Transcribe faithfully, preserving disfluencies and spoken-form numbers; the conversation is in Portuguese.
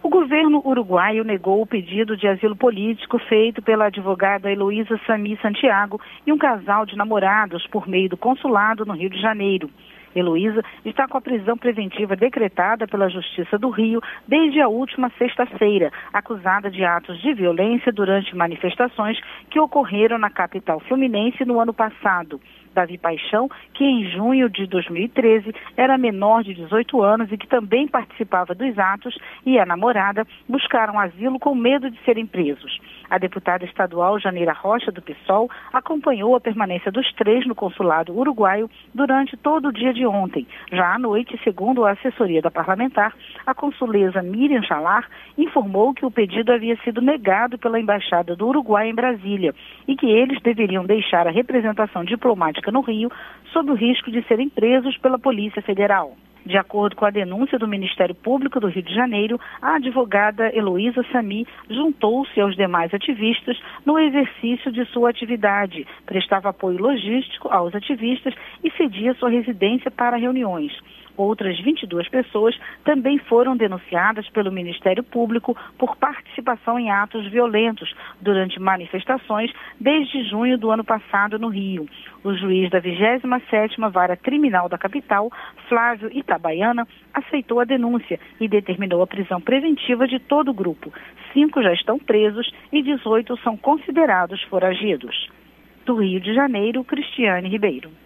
O governo uruguaio negou o pedido de asilo político feito pela advogada Heloísa Sami Santiago e um casal de namorados por meio do consulado no Rio de Janeiro. Heloísa está com a prisão preventiva decretada pela Justiça do Rio desde a última sexta-feira, acusada de atos de violência durante manifestações que ocorreram na capital fluminense no ano passado. Davi Paixão, que em junho de dois mil e treze era menor de dezoito anos e que também participava dos atos, e a namorada buscaram asilo com medo de serem presos. A deputada estadual Janeira Rocha, do PSOL, acompanhou a permanência dos três no consulado uruguaio durante todo o dia de ontem. Já à noite, segundo a assessoria da parlamentar, a consuleza Miriam Chalar informou que o pedido havia sido negado pela Embaixada do Uruguai em Brasília e que eles deveriam deixar a representação diplomática no Rio, sob o risco de serem presos pela Polícia Federal. De acordo com a denúncia do Ministério Público do Rio de Janeiro, a advogada Heloísa Sami juntou-se aos demais ativistas no exercício de sua atividade, prestava apoio logístico aos ativistas e cedia sua residência para reuniões. Outras vinte e duas pessoas também foram denunciadas pelo Ministério Público por participação em atos violentos durante manifestações desde junho do ano passado no Rio. O juiz da vigésima sétima Vara Criminal da capital, Flávio Itabaiana, aceitou a denúncia e determinou a prisão preventiva de todo o grupo. Cinco já estão presos e dezoito são considerados foragidos. Do Rio de Janeiro, Cristiane Ribeiro.